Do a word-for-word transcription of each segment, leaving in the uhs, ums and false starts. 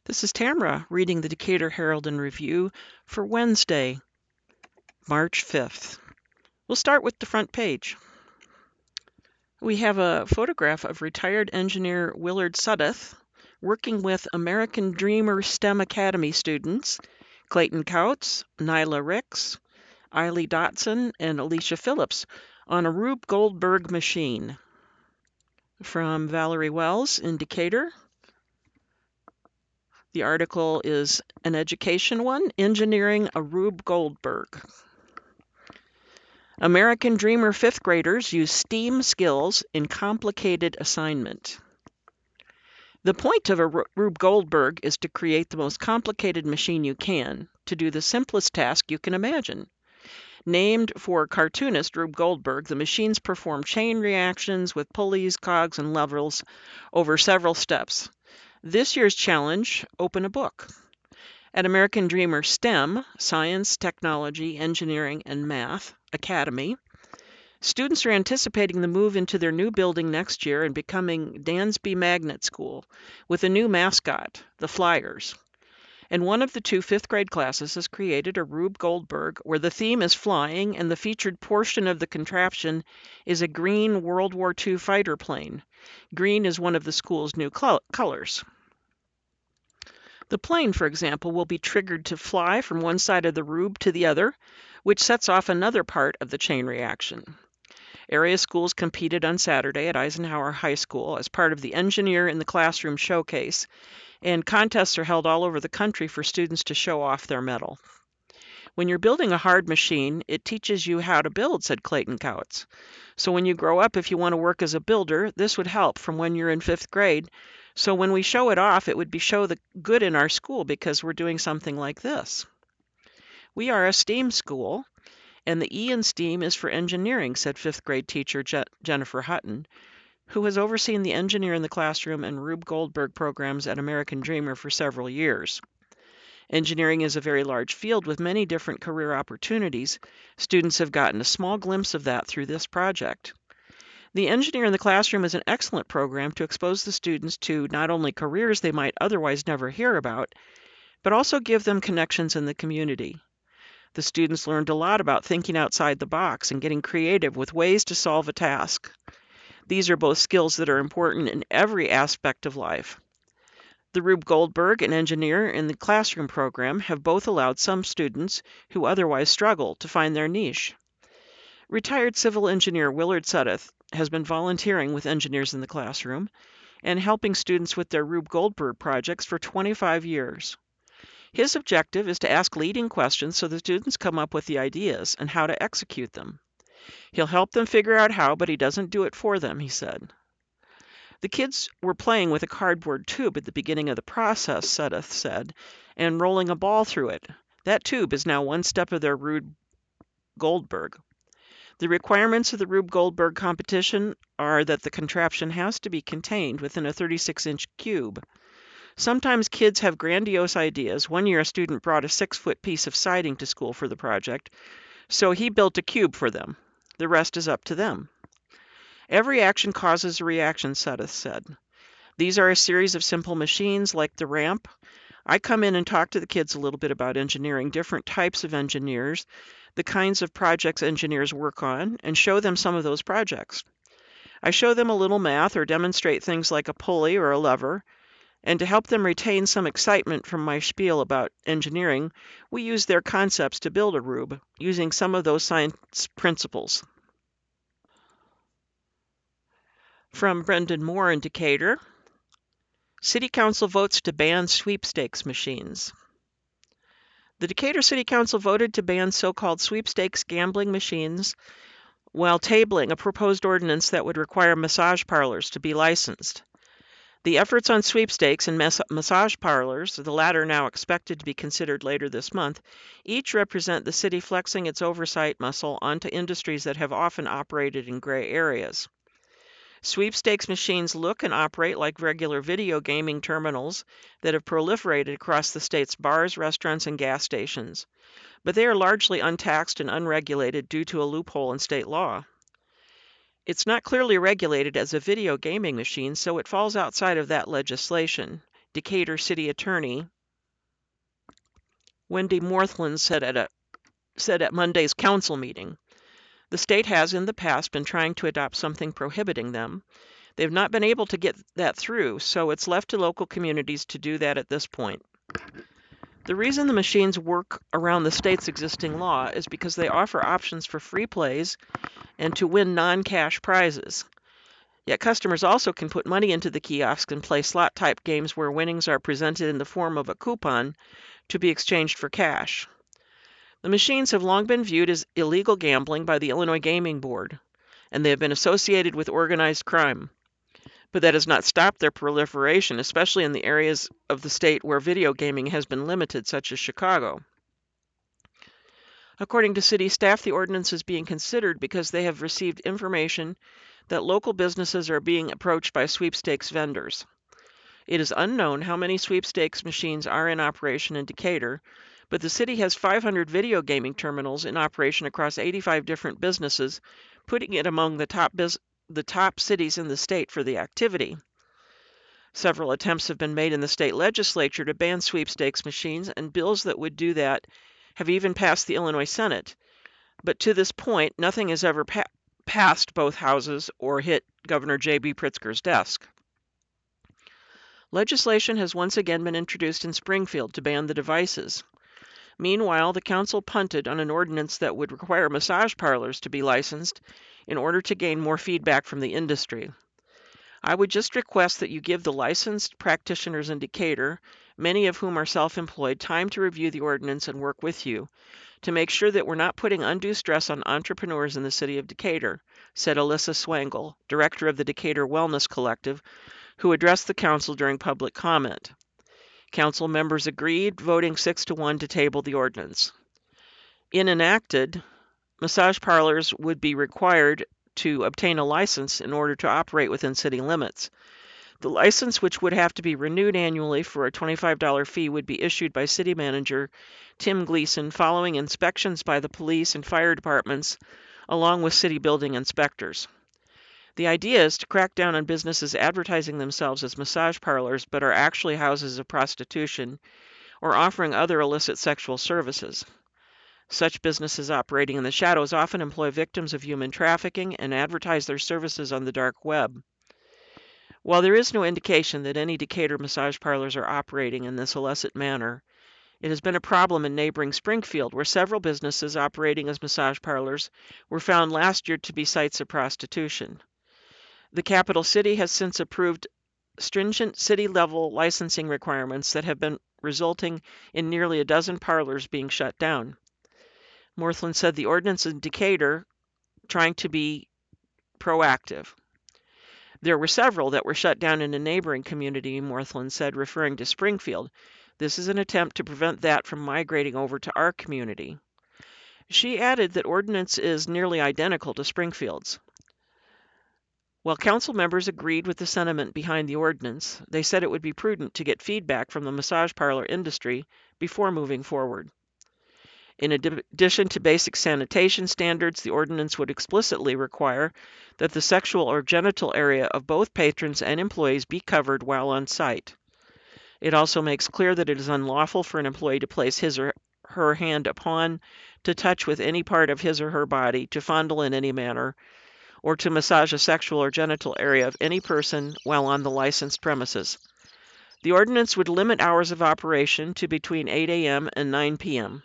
This is Tamara reading the Decatur Herald and Review for Wednesday, March fifth. We'll start with the front page. We have a photograph of retired engineer Willard Sudduth working with American Dreamer STEM Academy students Clayton Couts, Nyla Ricks, Eiley Dotson, and Alicia Phillips on a Rube Goldberg machine. From Valerie Wells in Decatur. The article is an education one, Engineering a Rube Goldberg. American Dreamer fifth graders use STEAM skills in complicated assignment. The point of a Rube Goldberg is to create the most complicated machine you can, to do the simplest task you can imagine. Named for cartoonist Rube Goldberg, the machines perform chain reactions with pulleys, cogs, and levers over several steps. This year's challenge, open a book. At American Dreamer STEM, Science, Technology, Engineering, and Math Academy, students are anticipating the move into their new building next year and becoming Dansby Magnet School with a new mascot, the Flyers. And one of the two fifth grade classes has created a Rube Goldberg where the theme is flying and the featured portion of the contraption is a green World War Two fighter plane. Green is one of the school's new colors. The plane, for example, will be triggered to fly from one side of the Rube to the other, which sets off another part of the chain reaction. Area schools competed on Saturday at Eisenhower High School as part of the Engineer in the Classroom Showcase, and contests are held all over the country for students to show off their mettle. When you're building a hard machine, it teaches you how to build, said Clayton Couts. So when you grow up, if you want to work as a builder, this would help from when you're in fifth grade. So when we show it off, it would be show the good in our school because we're doing something like this. We are a STEAM school, and the E in STEAM is for engineering, said fifth grade teacher Je- Jennifer Hutton, who has overseen the Engineer in the Classroom and Rube Goldberg programs at American Dreamer for several years. Engineering is a very large field with many different career opportunities. Students have gotten a small glimpse of that through this project. The Engineer in the Classroom is an excellent program to expose the students to not only careers they might otherwise never hear about, but also give them connections in the community. The students learned a lot about thinking outside the box and getting creative with ways to solve a task. These are both skills that are important in every aspect of life. The Rube Goldberg and Engineer in the Classroom program have both allowed some students who otherwise struggle to find their niche. Retired civil engineer Willard Sudduth has been volunteering with Engineers in the Classroom and helping students with their Rube Goldberg projects for twenty-five years. His objective is to ask leading questions so the students come up with the ideas and how to execute them. He'll help them figure out how, but he doesn't do it for them, he said. The kids were playing with a cardboard tube at the beginning of the process, Sudduth said, and rolling a ball through it. That tube is now one step of their Rube Goldberg. The requirements of the Rube Goldberg competition are that the contraption has to be contained within a thirty-six inch cube. Sometimes kids have grandiose ideas. One year a student brought a six-foot piece of siding to school for the project, so he built a cube for them. The rest is up to them. Every action causes a reaction, Sudduth said. These are a series of simple machines like the ramp. I come in and talk to the kids a little bit about engineering, different types of engineers, the kinds of projects engineers work on, and show them some of those projects. I show them a little math or demonstrate things like a pulley or a lever, and to help them retain some excitement from my spiel about engineering, we use their concepts to build a Rube, using some of those science principles. From Brendan Moore in Decatur, City Council votes to ban sweepstakes machines. The Decatur City Council voted to ban so-called sweepstakes gambling machines while tabling a proposed ordinance that would require massage parlors to be licensed. The efforts on sweepstakes and mas- massage parlors, the latter now expected to be considered later this month, each represent the city flexing its oversight muscle onto industries that have often operated in gray areas. Sweepstakes machines look and operate like regular video gaming terminals that have proliferated across the state's bars, restaurants, and gas stations, but they are largely untaxed and unregulated due to a loophole in state law. It's not clearly regulated as a video gaming machine, so it falls outside of that legislation. Decatur City Attorney Wendy Morthland said at, a, said at Monday's council meeting. The state has in the past been trying to adopt something prohibiting them. They've not been able to get that through, so it's left to local communities to do that at this point. The reason the machines work around the state's existing law is because they offer options for free plays and to win non-cash prizes. Yet customers also can put money into the kiosk and play slot-type games where winnings are presented in the form of a coupon to be exchanged for cash. The machines have long been viewed as illegal gambling by the Illinois Gaming Board, and they have been associated with organized crime. But that has not stopped their proliferation, especially in the areas of the state where video gaming has been limited, such as Chicago. According to city staff, the ordinance is being considered because they have received information that local businesses are being approached by sweepstakes vendors. It is unknown how many sweepstakes machines are in operation in Decatur, but the city has five hundred video gaming terminals in operation across eighty-five different businesses, putting it among the top business the top cities in the state for the activity. Several attempts have been made in the state legislature to ban sweepstakes machines, and bills that would do that have even passed the Illinois Senate. But to this point, nothing has ever pa- passed both houses or hit Governor J B Pritzker's desk. Legislation has once again been introduced in Springfield to ban the devices. Meanwhile, the council punted on an ordinance that would require massage parlors to be licensed in order to gain more feedback from the industry. I would just request that you give the licensed practitioners in Decatur, many of whom are self-employed, time to review the ordinance and work with you to make sure that we're not putting undue stress on entrepreneurs in the city of Decatur, said Alyssa Swangle, director of the Decatur Wellness Collective, who addressed the council during public comment. Council members agreed, voting six to one to table the ordinance. In enacted, massage parlors would be required to obtain a license in order to operate within city limits. The license, which would have to be renewed annually for a twenty-five dollars fee, would be issued by City Manager Tim Gleason following inspections by the police and fire departments, along with city building inspectors. The idea is to crack down on businesses advertising themselves as massage parlors but are actually houses of prostitution or offering other illicit sexual services. Such businesses operating in the shadows often employ victims of human trafficking and advertise their services on the dark web. While there is no indication that any Decatur massage parlors are operating in this illicit manner, it has been a problem in neighboring Springfield, where several businesses operating as massage parlors were found last year to be sites of prostitution. The capital city has since approved stringent city-level licensing requirements that have been resulting in nearly a dozen parlors being shut down. Morthland said the ordinance in Decatur trying to be proactive. There were several that were shut down in a neighboring community, Morthland said, referring to Springfield. This is an attempt to prevent that from migrating over to our community. She added that ordinance is nearly identical to Springfield's. While council members agreed with the sentiment behind the ordinance, they said it would be prudent to get feedback from the massage parlor industry before moving forward. In addition to basic sanitation standards, the ordinance would explicitly require that the sexual or genital area of both patrons and employees be covered while on site. It also makes clear that it is unlawful for an employee to place his or her hand upon, to touch with any part of his or her body, to fondle in any manner, or to massage a sexual or genital area of any person while on the licensed premises. The ordinance would limit hours of operation to between eight a m and nine p m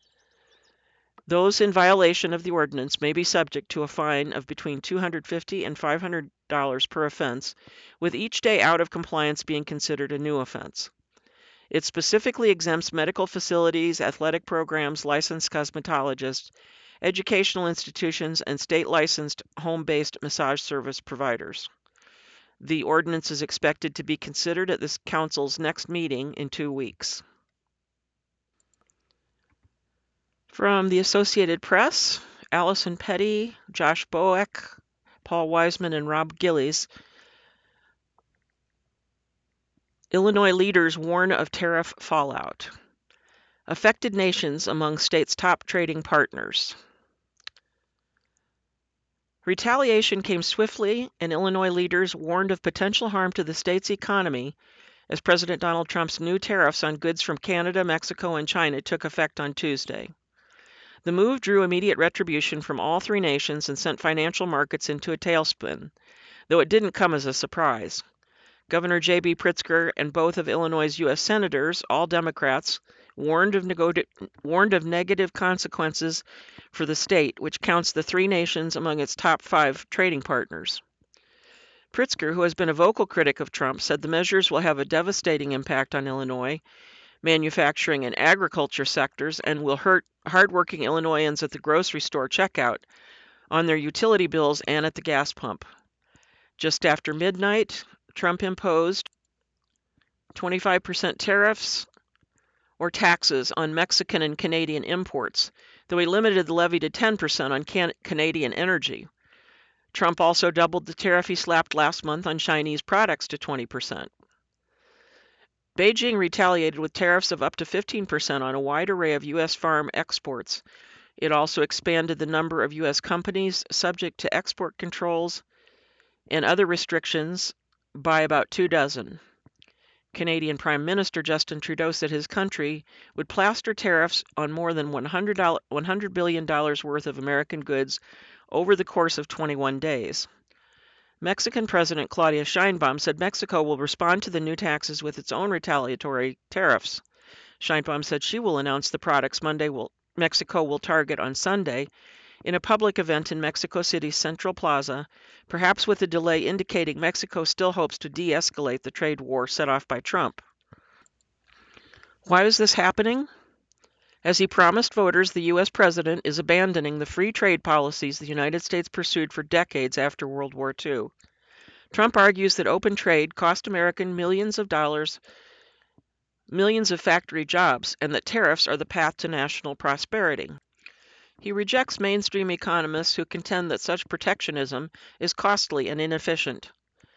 Those in violation of the ordinance may be subject to a fine of between two hundred fifty dollars and five hundred dollars per offense, with each day out of compliance being considered a new offense. It specifically exempts medical facilities, athletic programs, licensed cosmetologists, educational institutions, and state-licensed home-based massage service providers. The ordinance is expected to be considered at this council's next meeting in two weeks. From the Associated Press, Allison Petty, Josh Boeck, Paul Wiseman, and Rob Gillies. Illinois leaders warn of tariff fallout. Affected nations among state's top trading partners. Retaliation came swiftly, and Illinois leaders warned of potential harm to the state's economy as President Donald Trump's new tariffs on goods from Canada, Mexico, and China took effect on Tuesday. The move drew immediate retribution from all three nations and sent financial markets into a tailspin, though it didn't come as a surprise. Governor J B Pritzker and both of Illinois' U S senators, all Democrats, warned of, nego- warned of negative consequences for the state, which counts the three nations among its top five trading partners. Pritzker, who has been a vocal critic of Trump, said the measures will have a devastating impact on Illinois, manufacturing and agriculture sectors, and will hurt hardworking Illinoisans at the grocery store checkout, on their utility bills, and at the gas pump. Just after midnight, Trump imposed twenty-five percent tariffs or taxes on Mexican and Canadian imports, though he limited the levy to ten percent on can- Canadian energy. Trump also doubled the tariff he slapped last month on Chinese products to twenty percent. Beijing retaliated with tariffs of up to fifteen percent on a wide array of U S farm exports. It also expanded the number of U S companies subject to export controls and other restrictions by about two dozen. Canadian Prime Minister Justin Trudeau said his country would plaster tariffs on more than one hundred billion dollars worth of American goods over the course of twenty-one days. Mexican President Claudia Sheinbaum said Mexico will respond to the new taxes with its own retaliatory tariffs. Sheinbaum said she will announce the products Monday will, Mexico will target on Sunday in a public event in Mexico City's Central Plaza, perhaps with a delay indicating Mexico still hopes to de-escalate the trade war set off by Trump. Why is this happening? As he promised voters, the U S president is abandoning the free trade policies the United States pursued for decades after World War Two. Trump argues that open trade cost Americans millions of dollars, millions of factory jobs, and that tariffs are the path to national prosperity. He rejects mainstream economists who contend that such protectionism is costly and inefficient.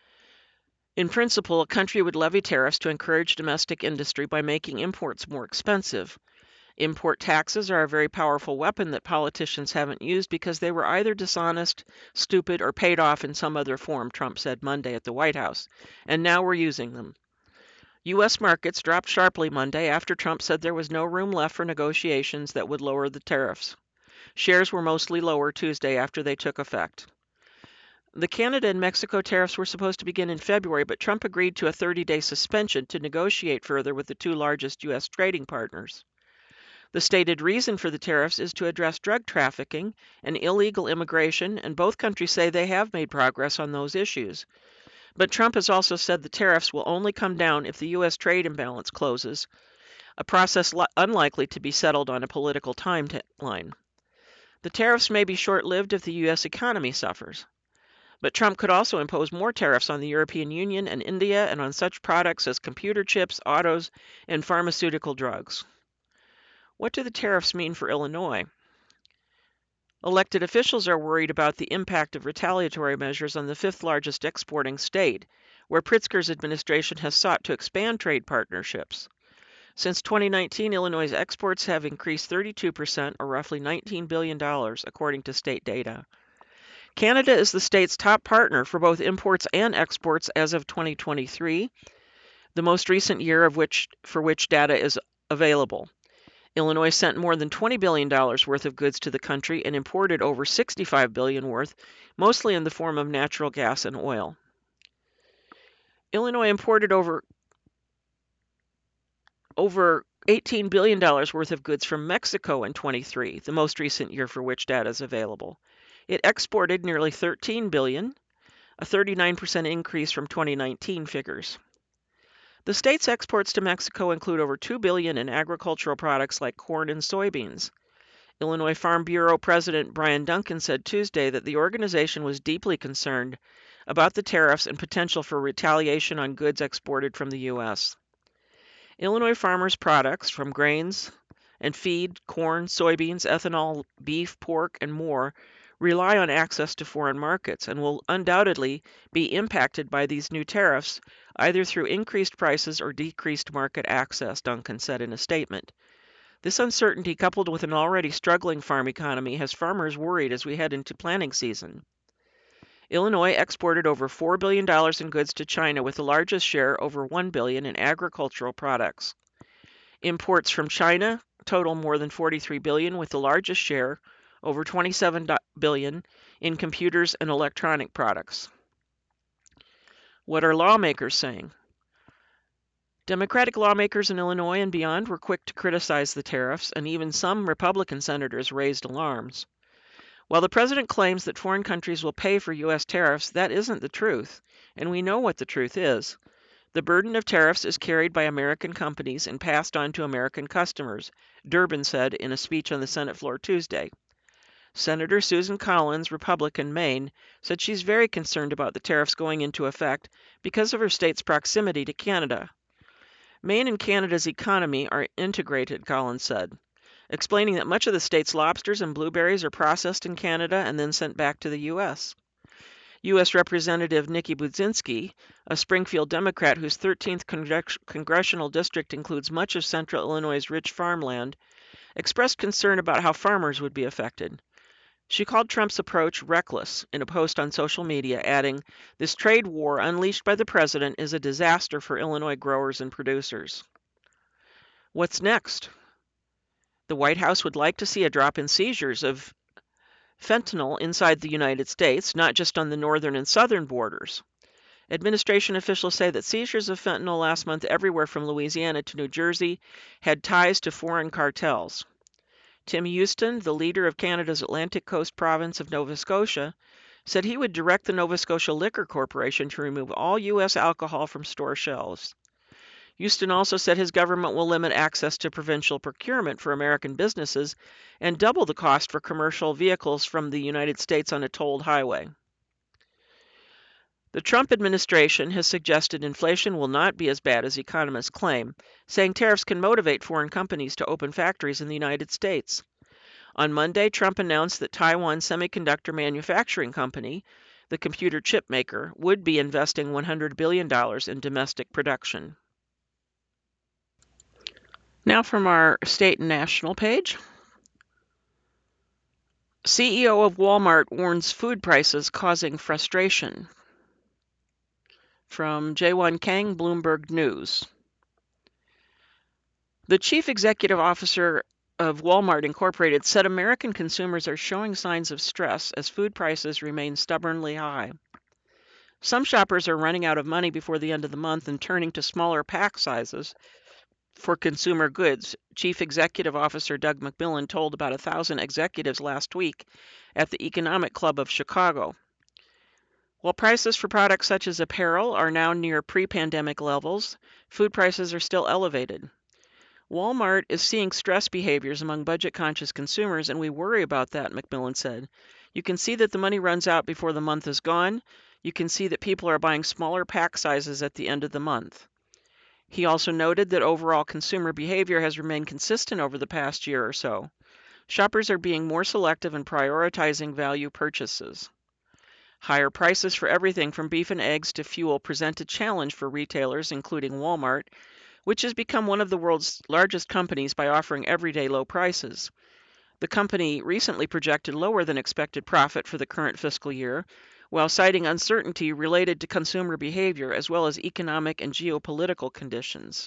In principle, a country would levy tariffs to encourage domestic industry by making imports more expensive. Import taxes are a very powerful weapon that politicians haven't used because they were either dishonest, stupid, or paid off in some other form, Trump said Monday at the White House. And now we're using them. U S markets dropped sharply Monday after Trump said there was no room left for negotiations that would lower the tariffs. Shares were mostly lower Tuesday after they took effect. The Canada and Mexico tariffs were supposed to begin in February, but Trump agreed to a thirty-day suspension to negotiate further with the two largest U S trading partners. The stated reason for the tariffs is to address drug trafficking and illegal immigration, and both countries say they have made progress on those issues. But Trump has also said the tariffs will only come down if the U S trade imbalance closes, a process li- unlikely to be settled on a political timeline. The tariffs may be short-lived if the U S economy suffers. But Trump could also impose more tariffs on the European Union and India and on such products as computer chips, autos, and pharmaceutical drugs. What do the tariffs mean for Illinois? Elected officials are worried about the impact of retaliatory measures on the fifth largest exporting state, where Pritzker's administration has sought to expand trade partnerships. Since twenty nineteen, Illinois' exports have increased thirty-two percent, or roughly nineteen billion dollars, according to state data. Canada is the state's top partner for both imports and exports as of twenty twenty-three, the most recent year of which for which data is available. Illinois sent more than twenty billion dollars worth of goods to the country and imported over sixty-five billion dollars worth, mostly in the form of natural gas and oil. Illinois imported over over eighteen billion dollars worth of goods from Mexico in twenty-three, the most recent year for which data is available. It exported nearly thirteen billion dollars, a thirty-nine percent increase from twenty nineteen figures. The state's exports to Mexico include over two billion dollars in agricultural products like corn and soybeans. Illinois Farm Bureau President Brian Duncan said Tuesday that the organization was deeply concerned about the tariffs and potential for retaliation on goods exported from the U S. Illinois farmers' products, from grains and feed, corn, soybeans, ethanol, beef, pork, and more, rely on access to foreign markets and will undoubtedly be impacted by these new tariffs, either through increased prices or decreased market access, Duncan said in a statement. This uncertainty, coupled with an already struggling farm economy, has farmers worried as we head into planting season. Illinois exported over four billion dollars in goods to China, with the largest share, over one billion dollars, in agricultural products. Imports from China total more than forty-three billion dollars, with the largest share, over twenty-seven billion dollars, in computers and electronic products. What are lawmakers saying? Democratic lawmakers in Illinois and beyond were quick to criticize the tariffs, and even some Republican senators raised alarms. While the president claims that foreign countries will pay for U S tariffs, that isn't the truth, and we know what the truth is. The burden of tariffs is carried by American companies and passed on to American customers, Durbin said in a speech on the Senate floor Tuesday. Senator Susan Collins, Republican, Maine, said she's very concerned about the tariffs going into effect because of her state's proximity to Canada. Maine and Canada's economy are integrated, Collins said, explaining that much of the state's lobsters and blueberries are processed in Canada and then sent back to the U S. U S. Representative Nikki Budzinski, a Springfield Democrat whose thirteenth Congress- congressional district includes much of central Illinois' rich farmland, expressed concern about how farmers would be affected. She called Trump's approach reckless in a post on social media, adding, "This trade war unleashed by the president is a disaster for Illinois growers and producers." What's next? The White House would like to see a drop in seizures of fentanyl inside the United States, not just on the northern and southern borders. Administration officials say that seizures of fentanyl last month everywhere from Louisiana to New Jersey had ties to foreign cartels. Tim Houston, the leader of Canada's Atlantic Coast province of Nova Scotia, said he would direct the Nova Scotia Liquor Corporation to remove all U S alcohol from store shelves. Houston also said his government will limit access to provincial procurement for American businesses and double the cost for commercial vehicles from the United States on a tolled highway. The Trump administration has suggested inflation will not be as bad as economists claim, saying tariffs can motivate foreign companies to open factories in the United States. On Monday, Trump announced that Taiwan Semiconductor Manufacturing Company, the computer chip maker, would be investing one hundred billion dollars in domestic production. Now from our state and national page. C E O of Walmart warns food prices causing frustration. From Jaewon Kang, Bloomberg News. The chief executive officer of Walmart Incorporated said American consumers are showing signs of stress as food prices remain stubbornly high. Some shoppers are running out of money before the end of the month and turning to smaller pack sizes for consumer goods, Chief Executive Officer Doug McMillon told about a thousand executives last week at the Economic Club of Chicago. While prices for products such as apparel are now near pre-pandemic levels, food prices are still elevated. Walmart is seeing stress behaviors among budget-conscious consumers, and we worry about that, McMillon said. You can see that the money runs out before the month is gone. You can see that people are buying smaller pack sizes at the end of the month. He also noted that overall consumer behavior has remained consistent over the past year or so. Shoppers are being more selective and prioritizing value purchases. Higher prices for everything from beef and eggs to fuel present a challenge for retailers, including Walmart, which has become one of the world's largest companies by offering everyday low prices. The company recently projected lower than expected profit for the current fiscal year, while citing uncertainty related to consumer behavior as well as economic and geopolitical conditions.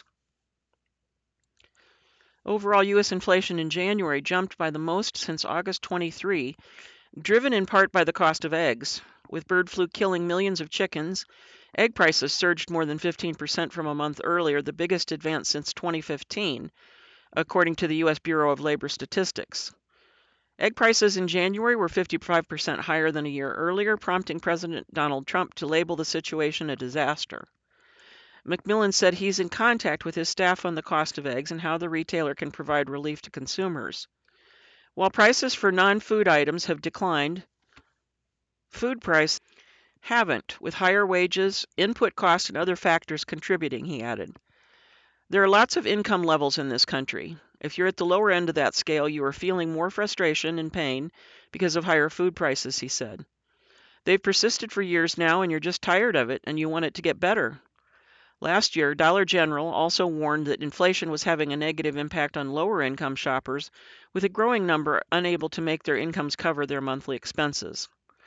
Overall, U S inflation in January jumped by the most since August twenty-three, driven in part by the cost of eggs. With bird flu killing millions of chickens, egg prices surged more than fifteen percent from a month earlier, the biggest advance since twenty fifteen, according to the U S Bureau of Labor Statistics. Egg prices in January were fifty-five percent higher than a year earlier, prompting President Donald Trump to label the situation a disaster. McMillon said he's in contact with his staff on the cost of eggs and how the retailer can provide relief to consumers. While prices for non-food items have declined, food prices haven't, with higher wages, input costs, and other factors contributing, he added. There are lots of income levels in this country. If you're at the lower end of that scale, you are feeling more frustration and pain because of higher food prices, he said. They've persisted for years now, and you're just tired of it, and you want it to get better. Last year, Dollar General also warned that inflation was having a negative impact on lower-income shoppers, with a growing number unable to make their incomes cover their monthly expenses.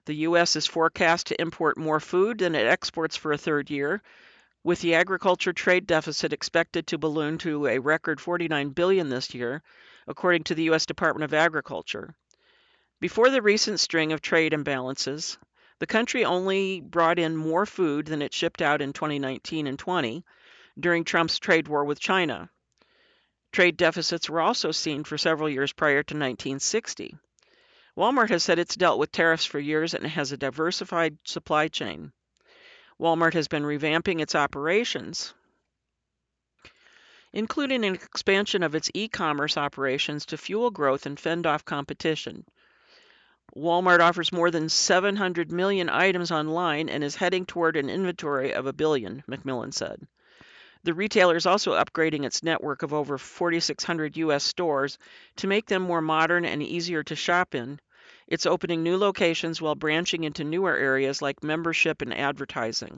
The U S is forecast to import more food than it exports for a third year, with the agriculture trade deficit expected to balloon to a record forty-nine billion dollars this year, according to the U S Department of Agriculture. Before the recent string of trade imbalances, the country only brought in more food than it shipped out in twenty nineteen and twenty during Trump's trade war with China. Trade deficits were also seen for several years prior to nineteen sixty. Walmart has said it's dealt with tariffs for years and has a diversified supply chain. Walmart has been revamping its operations, including an expansion of its e-commerce operations to fuel growth and fend off competition. Walmart offers more than seven hundred million items online and is heading toward an inventory of a billion, McMillan said. The retailer is also upgrading its network of over forty-six hundred U S stores to make them more modern and easier to shop in. It's opening new locations while branching into newer areas like membership and advertising.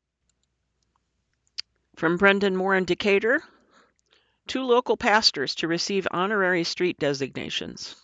From Brendan Moore in Decatur, two local pastors to receive honorary street designations.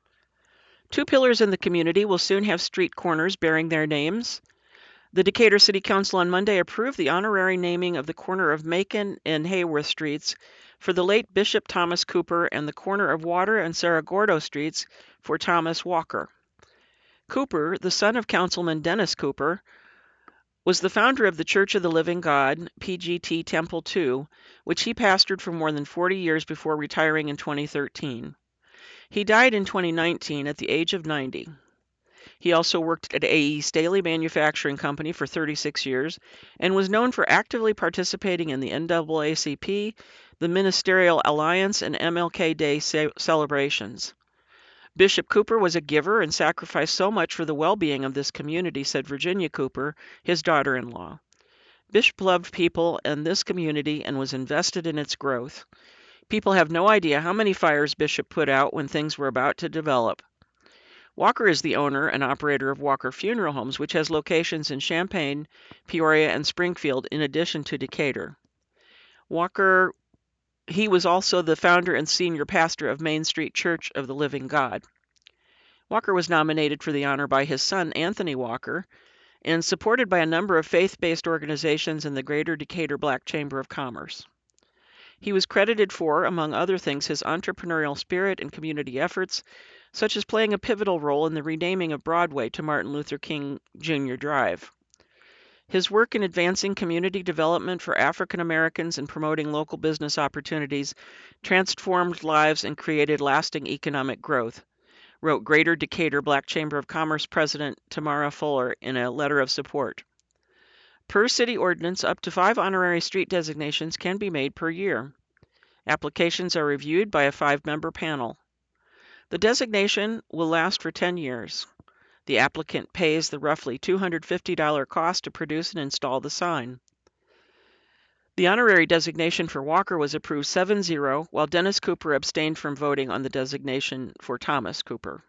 Two pillars in the community will soon have street corners bearing their names. The Decatur City Council on Monday approved the honorary naming of the corner of Macon and Hayworth Streets for the late Bishop Thomas Cooper and the corner of Water and Cerro Gordo Streets for Thomas Walker. Cooper, the son of Councilman Dennis Cooper, was the founder of the Church of the Living God, P G T Temple two, which he pastored for more than forty years before retiring in twenty thirteen. He died in twenty nineteen at the age of ninety. He also worked at A E Staley Manufacturing Company for thirty-six years and was known for actively participating in the N double A C P, the Ministerial Alliance, and M L K Day celebrations. Bishop Cooper was a giver and sacrificed so much for the well-being of this community, said Virginia Cooper, his daughter-in-law. Bishop loved people and this community and was invested in its growth. People have no idea how many fires Bishop put out when things were about to develop. Walker is the owner and operator of Walker Funeral Homes, which has locations in Champaign, Peoria, and Springfield, in addition to Decatur. Walker, he was also the founder and senior pastor of Main Street Church of the Living God. Walker was nominated for the honor by his son, Anthony Walker, and supported by a number of faith-based organizations in the Greater Decatur Black Chamber of Commerce. He was credited for, among other things, his entrepreneurial spirit and community efforts, such as playing a pivotal role in the renaming of Broadway to Martin Luther King Junior Drive. His work in advancing community development for African Americans and promoting local business opportunities transformed lives and created lasting economic growth, wrote Greater Decatur Black Chamber of Commerce President Tamara Fuller in a letter of support. Per city ordinance, up to five honorary street designations can be made per year. Applications are reviewed by a five-member panel. The designation will last for ten years. The applicant pays the roughly two hundred fifty dollars cost to produce and install the sign. The honorary designation for Walker was approved seven zero, while Dennis Cooper abstained from voting on the designation for Thomas Cooper.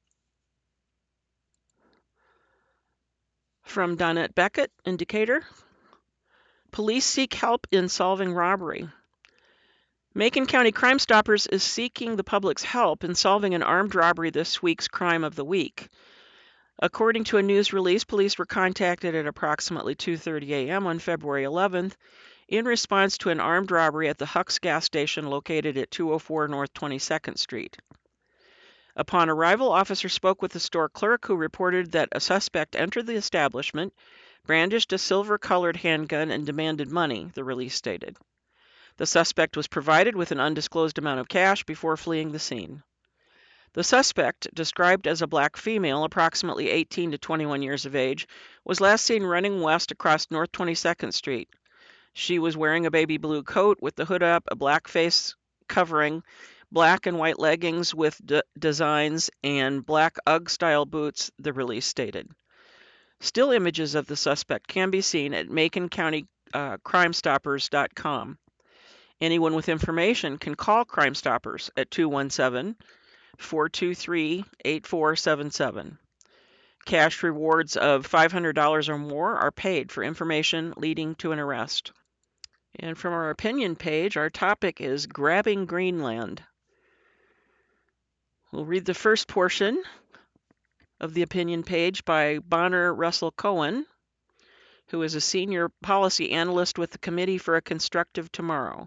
From Donette Beckett in Decatur, police seek help in solving robbery. Macon County Crime Stoppers is seeking the public's help in solving an armed robbery this week's crime of the week. According to a news release, police were contacted at approximately two thirty a m on February eleventh in response to an armed robbery at the Huck's gas station located at two oh four North twenty-second Street. Upon arrival, officers spoke with the store clerk, who reported that a suspect entered the establishment, brandished a silver-colored handgun, and demanded money, the release stated. The suspect was provided with an undisclosed amount of cash before fleeing the scene. The suspect, described as a black female, approximately eighteen to twenty-one years of age, was last seen running west across North twenty-second Street. She was wearing a baby blue coat with the hood up, a black face covering, black and white leggings with d- designs, and black Ugg-style boots, the release stated. Still images of the suspect can be seen at Macon County uh, Crime Stoppers dot com. Anyone with information can call Crime Stoppers at two one seven, four two three, eight four seven seven. Cash rewards of five hundred dollars or more are paid for information leading to an arrest. And from our opinion page, our topic is grabbing Greenland. We'll read the first portion. of the opinion page by Bonner Russell Cohen, who is a senior policy analyst with the Committee for a Constructive Tomorrow.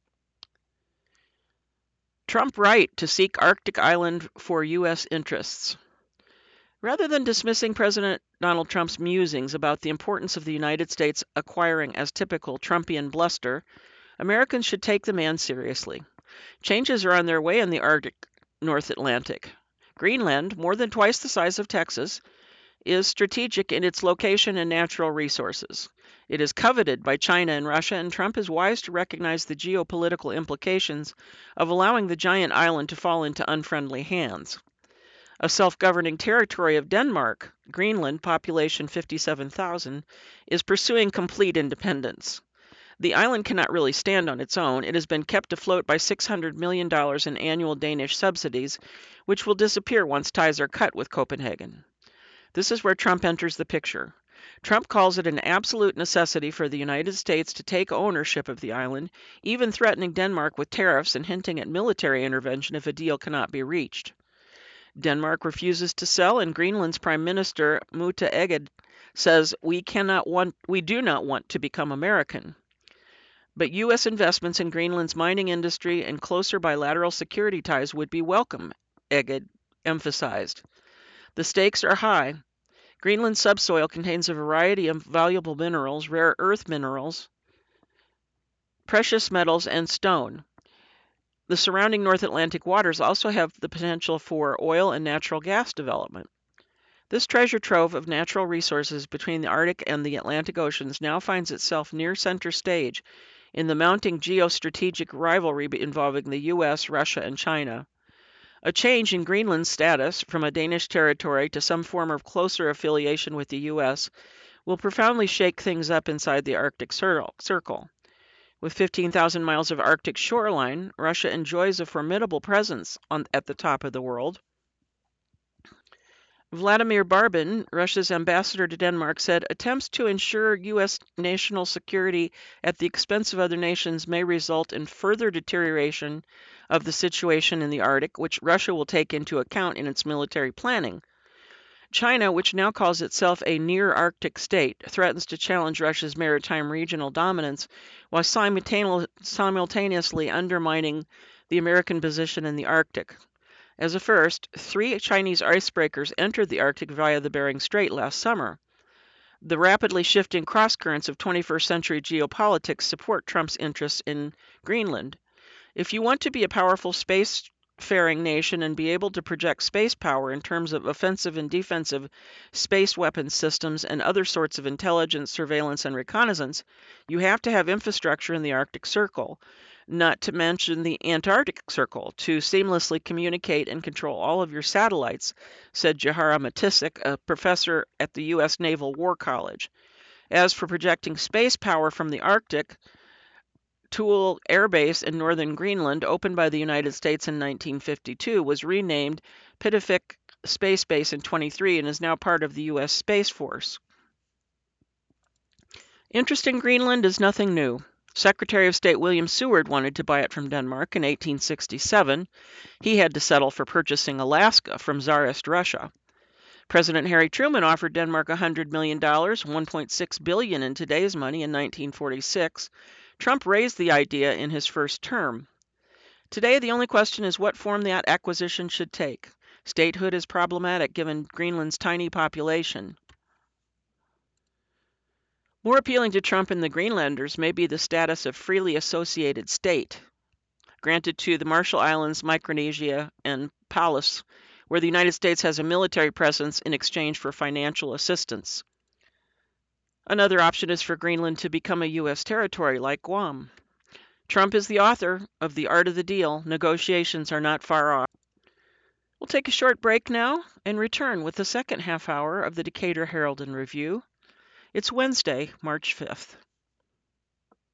Trump right to seek Arctic island for U S interests. Rather than dismissing President Donald Trump's musings about the importance of the United States acquiring as typical Trumpian bluster, Americans should take the man seriously. Changes are on their way in the Arctic North Atlantic. Greenland, more than twice the size of Texas, is strategic in its location and natural resources. It is coveted by China and Russia, and Trump is wise to recognize the geopolitical implications of allowing the giant island to fall into unfriendly hands. A self-governing territory of Denmark, Greenland, population fifty-seven thousand, is pursuing complete independence. The island cannot really stand on its own. It has been kept afloat by six hundred million dollars in annual Danish subsidies, which will disappear once ties are cut with Copenhagen. This is where Trump enters the picture. Trump calls it an absolute necessity for the United States to take ownership of the island, even threatening Denmark with tariffs and hinting at military intervention if a deal cannot be reached. Denmark refuses to sell, and Greenland's Prime Minister Mette Egede says we cannot want, we do not want to become American. But U S investments in Greenland's mining industry and closer bilateral security ties would be welcome, Egede emphasized. The stakes are high. Greenland's subsoil contains a variety of valuable minerals, rare earth minerals, precious metals, and stone. The surrounding North Atlantic waters also have the potential for oil and natural gas development. This treasure trove of natural resources between the Arctic and the Atlantic Oceans now finds itself near center stage in the mounting geostrategic rivalry involving the U S, Russia, and China. A change in Greenland's status from a Danish territory to some form of closer affiliation with the U S will profoundly shake things up inside the Arctic Circle. With fifteen thousand miles of Arctic shoreline, Russia enjoys a formidable presence on, at the top of the world. Vladimir Barbin, Russia's ambassador to Denmark, said attempts to ensure U S national security at the expense of other nations may result in further deterioration of the situation in the Arctic, which Russia will take into account in its military planning. China, which now calls itself a near-Arctic state, threatens to challenge Russia's maritime regional dominance while simultaneously undermining the American position in the Arctic. As a first, three Chinese icebreakers entered the Arctic via the Bering Strait last summer. The rapidly shifting cross-currents of twenty-first century geopolitics support Trump's interests in Greenland. If you want to be a powerful space-faring nation and be able to project space power in terms of offensive and defensive space weapons systems and other sorts of intelligence, surveillance, and reconnaissance, you have to have infrastructure in the Arctic Circle, not to mention the Antarctic Circle, to seamlessly communicate and control all of your satellites, said Jahara Matisik, a professor at the U S Naval War College. As for projecting space power from the Arctic, Thule Air Base in northern Greenland, opened by the United States in nineteen fifty-two, was renamed Pittavik Space Base in twenty-three and is now part of the U S Space Force. Interest in Greenland is nothing new. Secretary of State William Seward wanted to buy it from Denmark in eighteen sixty-seven. He had to settle for purchasing Alaska from Tsarist Russia. President Harry Truman offered Denmark one hundred million dollars, one point six billion dollars in today's money, in nineteen forty-six. Trump raised the idea in his first term. Today, the only question is what form that acquisition should take. Statehood is problematic given Greenland's tiny population. More appealing to Trump and the Greenlanders may be the status of freely associated state, granted to the Marshall Islands, Micronesia, and Palau, where the United States has a military presence in exchange for financial assistance. Another option is for Greenland to become a U S territory like Guam. Trump is the author of The Art of the Deal. Negotiations are not far off. We'll take a short break now and return with the second half hour of the Decatur Herald and Review. It's Wednesday, March fifth.